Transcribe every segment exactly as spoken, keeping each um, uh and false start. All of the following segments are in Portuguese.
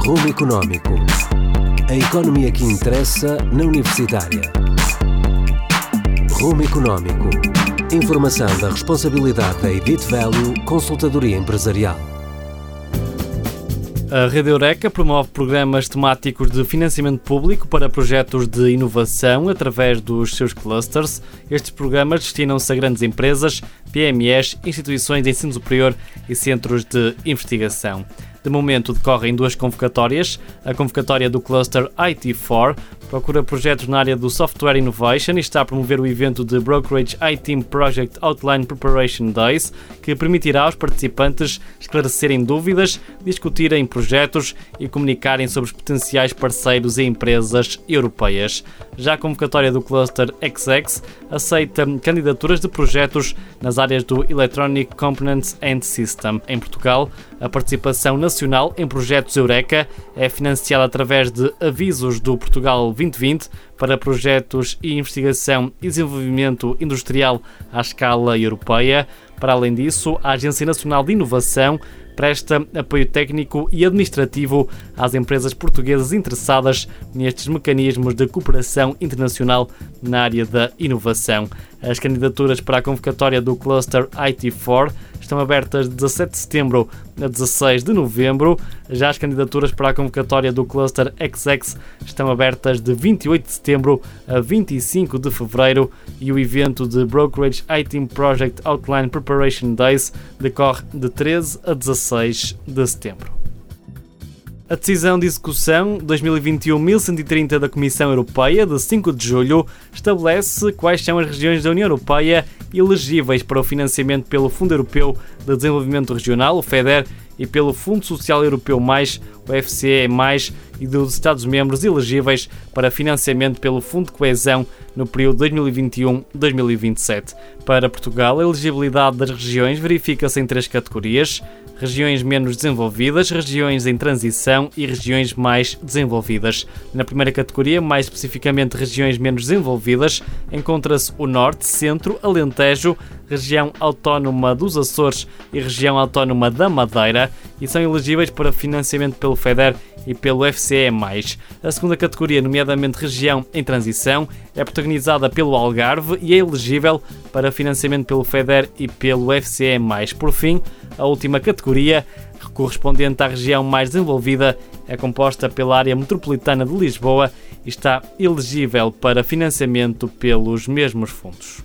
Rumo Económico. A economia que interessa na Universitária. Rumo Económico. Informação da responsabilidade da Edit Value Consultadoria Empresarial. A Rede Eureka promove programas temáticos de financiamento público para projetos de inovação através dos seus clusters. Estes programas destinam-se a grandes empresas, P M Es, instituições de ensino superior e centros de investigação. De momento decorrem duas convocatórias. A convocatória do Cluster I T quatro procura projetos na área do Software Innovation e está a promover o evento de Brokerage I T Project Outline Preparation Days, que permitirá aos participantes esclarecerem dúvidas, discutirem projetos e comunicarem sobre os potenciais parceiros e empresas europeias. Já a convocatória do Cluster X X aceita candidaturas de projetos nas áreas do Electronic Components and System. Em Portugal, a participação nacional em projetos Eureka é financiada através de avisos do Portugal vinte vinte para projetos e investigação e desenvolvimento industrial à escala europeia. Para além disso, a Agência Nacional de Inovação presta apoio técnico e administrativo às empresas portuguesas interessadas nestes mecanismos de cooperação internacional na área da inovação. As candidaturas para a convocatória do Cluster I T quatro estão abertas de dezassete de setembro a dezasseis de novembro. Já as candidaturas para a convocatória do Cluster X X estão abertas de vinte e oito de setembro a vinte e cinco de fevereiro e o evento de Brokerage I T Project Outline Preparation Days decorre de treze a dezasseis de setembro. A decisão de execução dois mil e vinte e um mil cento e trinta da Comissão Europeia, de cinco de julho, estabelece quais são as regiões da União Europeia elegíveis para o financiamento pelo Fundo Europeu de Desenvolvimento Regional, o FEDER, e pelo Fundo Social Europeu mais, o F C E mais, e dos Estados-membros elegíveis para financiamento pelo Fundo de Coesão no período dois mil e vinte e um a dois mil e vinte e sete. Para Portugal, a elegibilidade das regiões verifica-se em três categorias: regiões menos desenvolvidas, regiões em transição e regiões mais desenvolvidas. Na primeira categoria, mais especificamente regiões menos desenvolvidas, encontra-se o Norte, Centro, Alentejo, Região Autónoma dos Açores e Região Autónoma da Madeira, e são elegíveis para financiamento pelo FEDER e pelo F C E mais. A segunda categoria, nomeadamente região em transição, é protagonizada pelo Algarve e é elegível para financiamento pelo FEDER e pelo F C E mais. Por fim, a última categoria, correspondente à região mais desenvolvida, é composta pela área metropolitana de Lisboa e está elegível para financiamento pelos mesmos fundos.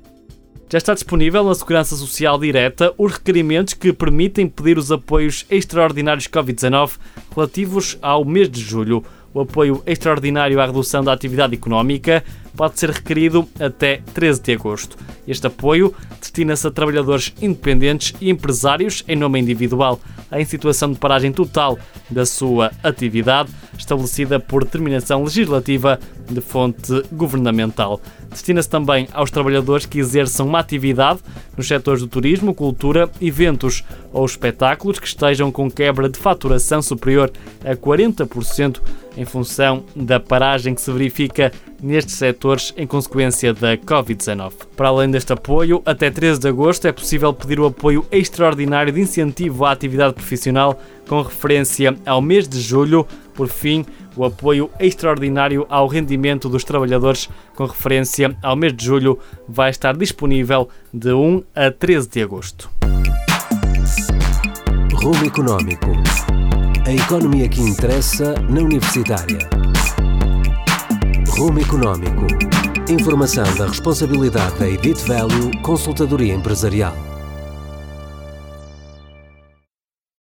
Já está disponível na Segurança Social Direta os requerimentos que permitem pedir os apoios extraordinários covid dezanove relativos ao mês de julho. O apoio extraordinário à redução da atividade económica pode ser requerido até treze de agosto. Este apoio destina-se a trabalhadores independentes e empresários em nome individual em situação de paragem total da sua atividade, estabelecida por determinação legislativa de fonte governamental. Destina-se também aos trabalhadores que exerçam uma atividade nos setores do turismo, cultura, eventos ou espetáculos que estejam com quebra de faturação superior a quarenta por cento em função da paragem que se verifica nestes setores em consequência da covid dezanove. Para além deste apoio, até treze de agosto é possível pedir o apoio extraordinário de incentivo à atividade profissional com referência ao mês de julho. Por fim, o apoio extraordinário ao rendimento dos trabalhadores com referência ao mês de julho vai estar disponível de um a treze de agosto. Rumo Económico. A economia que interessa na Universitária. Rumo Económico. Informação da responsabilidade da Edit Value Consultadoria Empresarial.